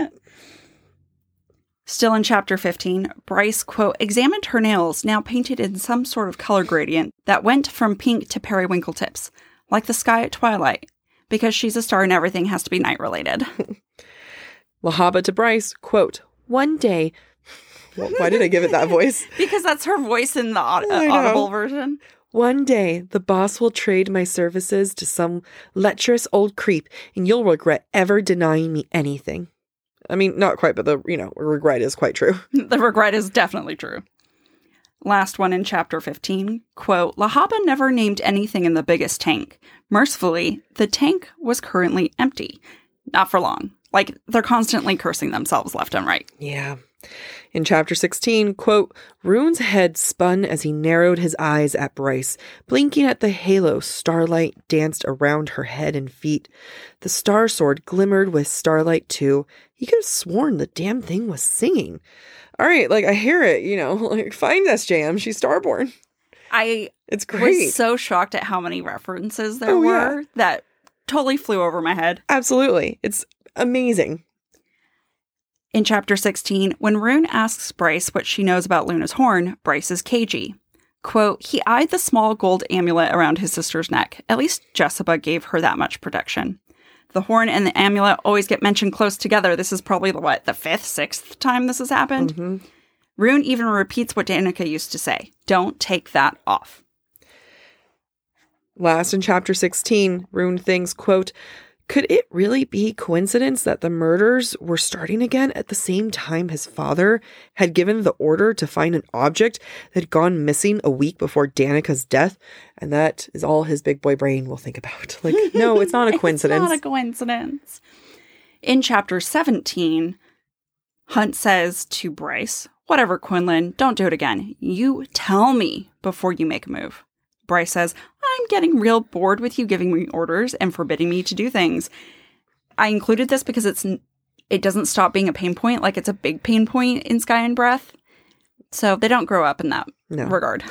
Still in chapter 15, Bryce, quote, "examined her nails, now painted in some sort of color gradient that went from pink to periwinkle tips, like the sky at twilight. Because she's a star and everything has to be night-related." Lahaba to Bryce, quote, "One day..." Well, why did I give it that voice? Because that's her voice in the audible version. "One day, the boss will trade my services to some lecherous old creep, and you'll regret ever denying me anything." I mean, not quite, but the regret is quite true. The regret is definitely true. Last one in chapter 15, quote, "Lahaba never named anything in the biggest tank. Mercifully, the tank was currently empty. Not for long." Like, they're constantly cursing themselves left and right. Yeah. In chapter 16, quote, "Rune's head spun as he narrowed his eyes at Bryce. Blinking at the halo, starlight danced around her head and feet. The star sword glimmered with starlight too. He could have sworn the damn thing was singing." All right, like, I hear it, like, find SJM, she's Starborn. It's great. Was so shocked at how many references there were that totally flew over my head. Absolutely. It's amazing. In chapter 16, when Rune asks Bryce what she knows about Luna's horn, Bryce is cagey. Quote, "He eyed the small gold amulet around his sister's neck. At least Jessica gave her that much protection. The horn and the amulet always get mentioned close together. This is probably, the 5th, 6th time this has happened?" Mm-hmm. Rune even repeats what Danica used to say. "Don't take that off." Last in chapter 16, Rune thinks, quote, "Could it really be coincidence that the murders were starting again at the same time his father had given the order to find an object that had gone missing a week before Danica's death?" And that is all his big boy brain will think about. Like, no, it's not a coincidence. It's not a coincidence. In chapter 17, Hunt says to Bryce, "Whatever, Quinlan, don't do it again. You tell me before you make a move." Bryce says, "I'm getting real bored with you giving me orders and forbidding me to do things." I included this because it doesn't stop being a pain point. Like, it's a big pain point in Sky and Breath. So they don't grow up in that regard.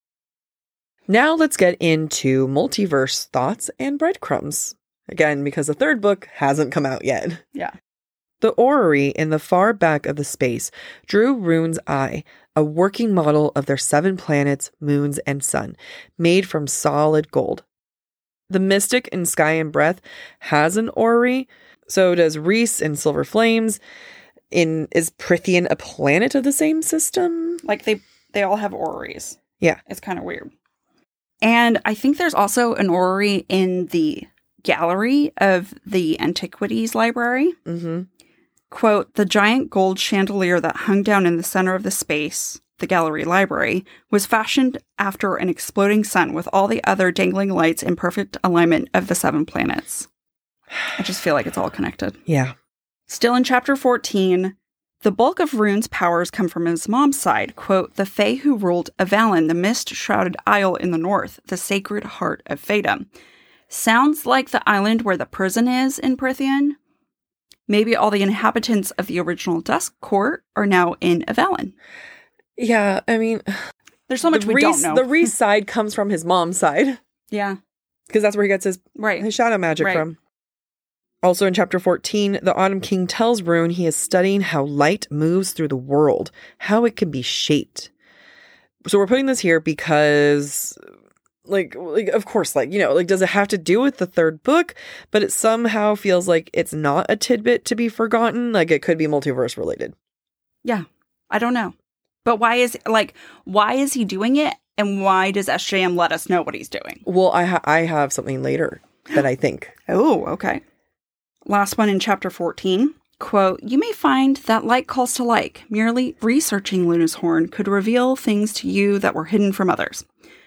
Now let's get into multiverse thoughts and breadcrumbs. Again, because the 3rd book hasn't come out yet. Yeah. The orrery in the far back of the space drew Rune's eye, a working model of their 7 planets, moons, and sun, made from solid gold. The Mystic in Sky and Breath has an orrery, so does Reese in Silver Flames. Is Prithian a planet of the same system? Like, they all have orreries. Yeah. It's kind of weird. And I think there's also an orrery in the gallery of the Antiquities Library. Mm-hmm. Quote, "The giant gold chandelier that hung down in the center of the space, the gallery library, was fashioned after an exploding sun with all the other dangling lights in perfect alignment of the 7 planets." I just feel like it's all connected. Yeah. Still in chapter 14, the bulk of Rune's powers come from his mom's side. Quote, "The Fae who ruled Avalon, the mist-shrouded isle in the north, the sacred heart of Fadum." Sounds like the island where the prison is in Prithian. Maybe all the inhabitants of the original Dusk Court are now in Avalon. Yeah, I mean, there's so much we don't know. The Reese side comes from his mom's side. Yeah. Because that's where he gets his shadow magic from. Also in chapter 14, the Autumn King tells Rune he is studying how light moves through the world, how it can be shaped. So we're putting this here because... Like, of course, does it have to do with the 3rd book? But it somehow feels like it's not a tidbit to be forgotten. Like, it could be multiverse related. Yeah. I don't know. But why is he doing it? And why does SJM let us know what he's doing? Well, I have something later that I think. Oh, okay. Last one in chapter 14. Quote, you may find that like calls to like. Merely researching Luna's horn could reveal things to you that were hidden from others.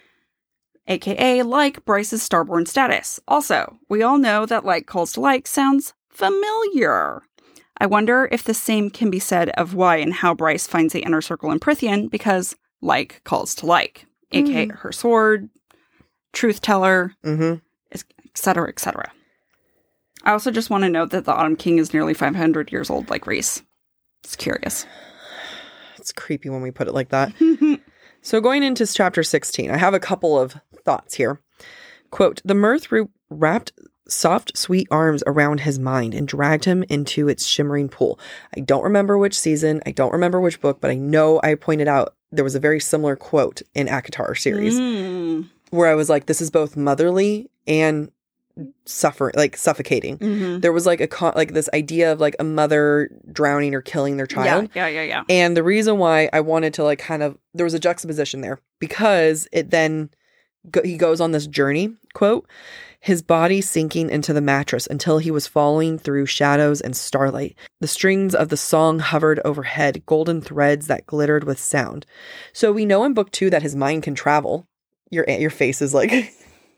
AKA like Bryce's starborn status. Also, we all know that like calls to like sounds familiar. I wonder if the same can be said of why and how Bryce finds the inner circle in Prythian, because like calls to like. AKA her sword, truth teller, etc., etc. I also just want to note that the Autumn King is nearly 500 years old, like Rhys. It's curious. It's creepy when we put it like that. So going into chapter 16, I have a couple of thoughts here. Quote, the mirth wrapped soft, sweet arms around his mind and dragged him into its shimmering pool. I don't remember which season, I don't remember which book, but I know I pointed out there was a very similar quote in ACOTAR series where I was like, this is both motherly and suffocating. There was like this idea of like a mother drowning or killing their child. Yeah. And the reason why I wanted to like there was a juxtaposition there because it then he goes on this journey, quote, his body sinking into the mattress until he was falling through shadows and starlight. The strings of the song hovered overhead, golden threads that glittered with sound. So we know in book 2 that his mind can travel. Your face is like,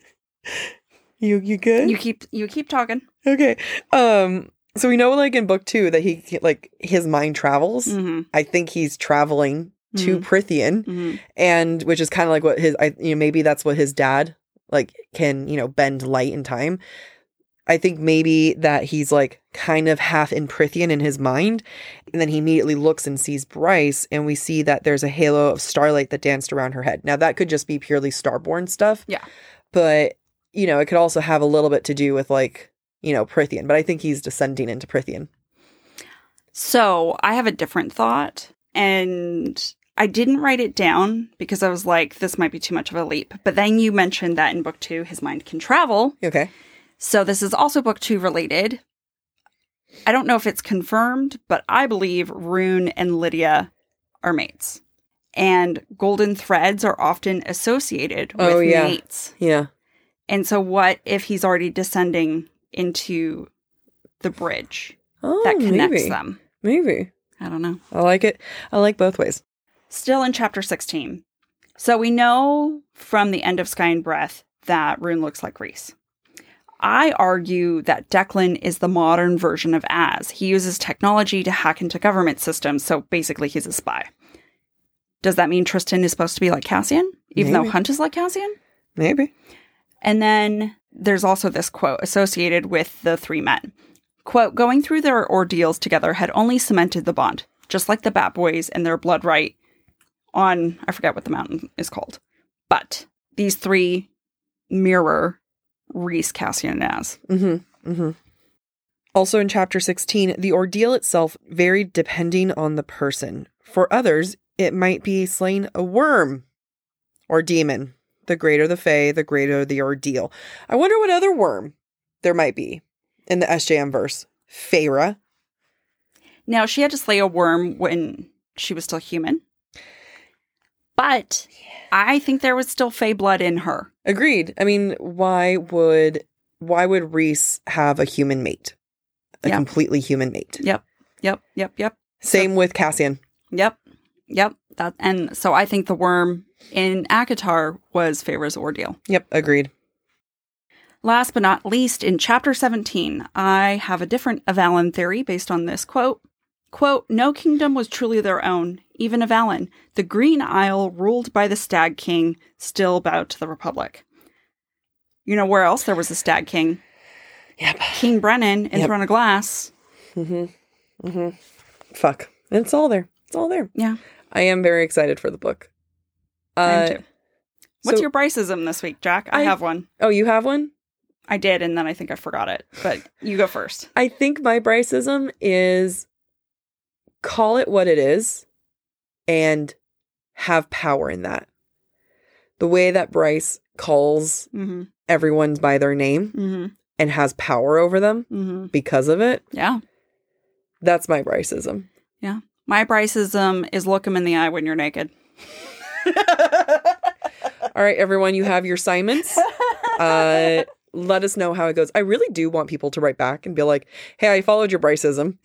you good? You keep talking. Okay. So we know like in book 2 that he like his mind travels. I think he's traveling to Prythian, and which is kind of like what his maybe that's what his dad like can bend light and time. I think maybe that he's like kind of half in Prythian in his mind, and then he immediately looks and sees Bryce, and we see that there's a halo of starlight that danced around her head. Now that could just be purely Starborn stuff, but it could also have a little bit to do with like Prythian. But I think he's descending into Prythian. So I have a different thought, and I didn't write it down because I was like, this might be too much of a leap. But then you mentioned that in book 2, his mind can travel. Okay. So this is also book 2 related. I don't know if it's confirmed, but I believe Rune and Lydia are mates. And golden threads are often associated with mates. Yeah. And so what if he's already descending into the bridge that connects them? Maybe. I don't know. I like it. I like both ways. Still in chapter 16. So we know from the end of Sky and Breath that Rune looks like Rhys. I argue that Declan is the modern version of Az. He uses technology to hack into government systems, so basically he's a spy. Does that mean Tristan is supposed to be like Cassian? Even though Hunt is like Cassian? Maybe. And then there's also this quote associated with the 3 men. Quote, going through their ordeals together had only cemented the bond, just like the Bat Boys and their blood right on, I forget what the mountain is called. But these 3 mirror Rhys, Cassian, and Az. Also in chapter 16, the ordeal itself varied depending on the person. For others, it might be slaying a worm or demon. The greater the Fae, the greater the ordeal. I wonder what other worm there might be in the SJM verse. Feyre. Now, she had to slay a worm when she was still human. But I think there was still Fae blood in her. Agreed. I mean, why would Rhys have a human mate? A completely human mate. Yep. Same with Cassian. Yep. And so I think the worm in ACOTAR was Feyre's ordeal. Yep, agreed. Last but not least, in chapter 17, I have a different Avalon theory based on this quote. Quote, no kingdom was truly their own, even Avalon. The Green Isle, ruled by the Stag King, still bowed to the Republic. You know where else there was a Stag King? Yep. King Brennan in Throne of Glass. Fuck. It's all there. It's all there. Yeah. I am very excited for the book. I am too. What's your Bryceism this week, Jack? I have one. Oh, you have one? I did, and then I think I forgot it. But you go first. I think my Bryceism is call it what it is and have power in that. The way that Bryce calls everyone by their name and has power over them because of it. Yeah. That's my Bryceism. Yeah. My Bryceism is look him in the eye when you're naked. All right, everyone, you have your Simons. let us know how it goes. I really do want people to write back and be like, hey, I followed your Bryceism.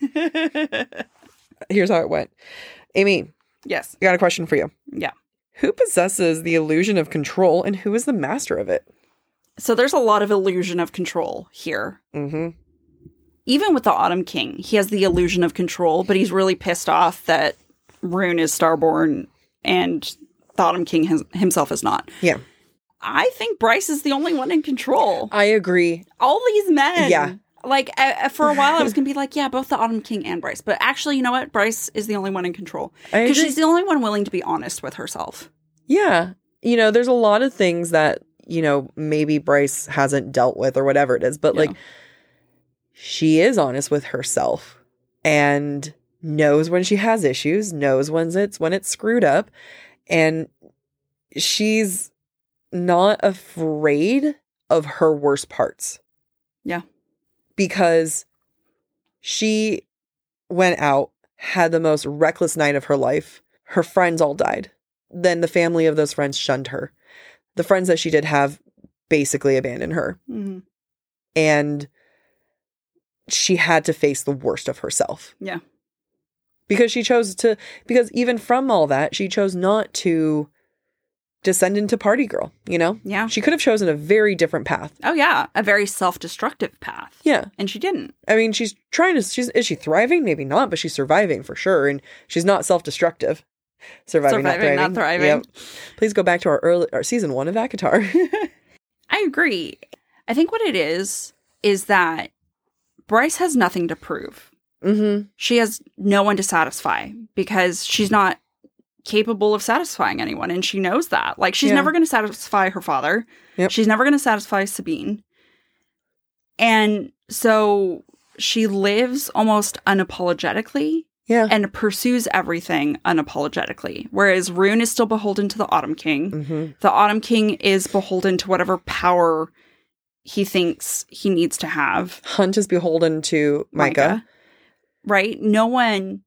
Here's how it went. Amy. Yes. I got a question for you. Yeah. Who possesses the illusion of control and who is the master of it? So there's a lot of illusion of control here. Mm-hmm. Even with the Autumn King, he has the illusion of control, but he's really pissed off that Rune is Starborn and the Autumn King himself is not. Yeah. I think Bryce is the only one in control. I agree. All these men. Yeah. Like, for a while, I was going to be like, yeah, both the Autumn King and Bryce. But actually, you know what? Bryce is the only one in control. Because she's the only one willing to be honest with herself. Yeah. You know, there's a lot of things that, you know, maybe Bryce hasn't dealt with or whatever it is. But, like, she is honest with herself and knows when she has issues, knows when it's screwed up. And she's not afraid of her worst parts. Yeah. Because she went out, had the most reckless night of her life. Her friends all died. Then the family of those friends shunned her. The friends that she did have basically abandoned her. Mm-hmm. And she had to face the worst of herself. Yeah. Because because even from all that, she chose not to descend into party girl, you know? Yeah. She could have chosen a very different path. Oh, yeah. A very self-destructive path. Yeah. And she didn't. I mean, is she thriving? Maybe not, but she's surviving for sure. And she's not self-destructive. Surviving, not thriving. Yep. Please go back to our season 1 of ACOTAR. I agree. I think what it is that Bryce has nothing to prove. Mm-hmm. She has no one to satisfy because she's not capable of satisfying anyone, and she knows that. Like, she's never going to satisfy her father. Yep. She's never going to satisfy Sabine. And so she lives almost unapologetically and pursues everything unapologetically. Whereas Rune is still beholden to the Autumn King. Mm-hmm. The Autumn King is beholden to whatever power he thinks he needs to have. Hunt is beholden to Micah. Right? No one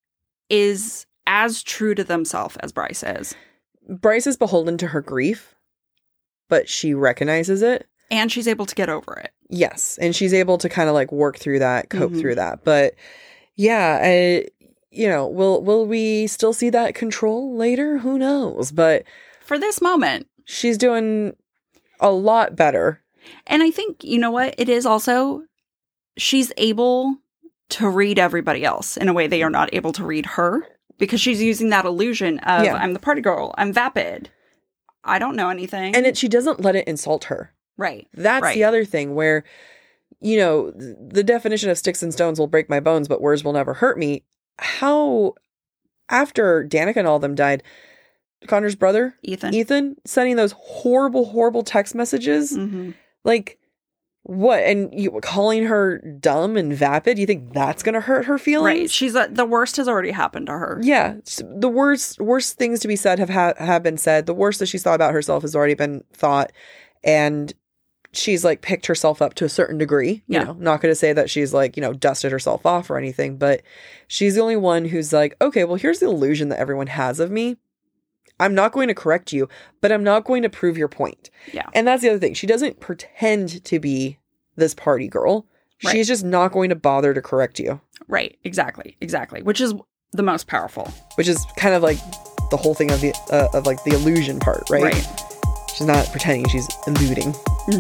is as true to themselves as Bryce is. Bryce is beholden to her grief, but she recognizes it. And she's able to get over it. Yes. And she's able to kind of like work through that, cope through that. But yeah, you know, will we still see that control later? Who knows? But for this moment, she's doing a lot better. And I think, you know what? It is also, she's able to read everybody else in a way they are not able to read her. Because she's using that illusion of, I'm the party girl, I'm vapid, I don't know anything. And she doesn't let it insult her. Right. That's the other thing where, you know, the definition of sticks and stones will break my bones, but words will never hurt me. How, after Danica and all them died, Connor's brother, Ethan, sending those horrible, horrible text messages, like, what? And you calling her dumb and vapid? You think that's going to hurt her feelings? Right. She's the worst has already happened to her. Yeah. The worst things to be said have been said. The worst that she's thought about herself has already been thought. And she's like picked herself up to a certain degree. You know, not going to say that she's like, you know, dusted herself off or anything, but she's the only one who's like, okay, well, here's the illusion that everyone has of me. I'm not going to correct you, but I'm not going to prove your point. Yeah. And that's the other thing. She doesn't pretend to be this party girl. Right. She's just not going to bother to correct you. Right. Exactly. Which is the most powerful. Which is kind of like the whole thing of the like the illusion part, right? She's not pretending, she's eluding.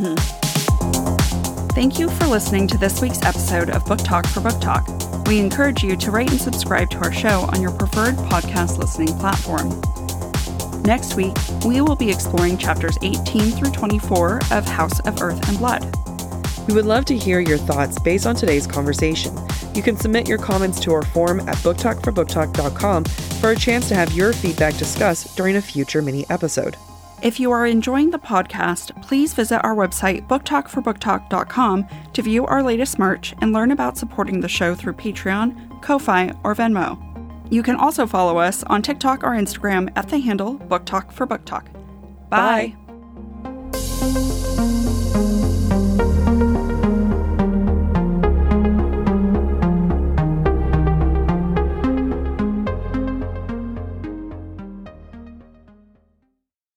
Thank you for listening to this week's episode of Book Talk for Book Talk. We encourage you to rate and subscribe to our show on your preferred podcast listening platform. Next week, we will be exploring chapters 18 through 24 of House of Earth and Blood. We would love to hear your thoughts based on today's conversation. You can submit your comments to our form at booktalkforbooktalk.com for a chance to have your feedback discussed during a future mini episode. If you are enjoying the podcast, please visit our website, booktalkforbooktalk.com, to view our latest merch and learn about supporting the show through Patreon, Ko-Fi, or Venmo. You can also follow us on TikTok or Instagram at the handle BookTalkForBookTalk. Bye. Bye.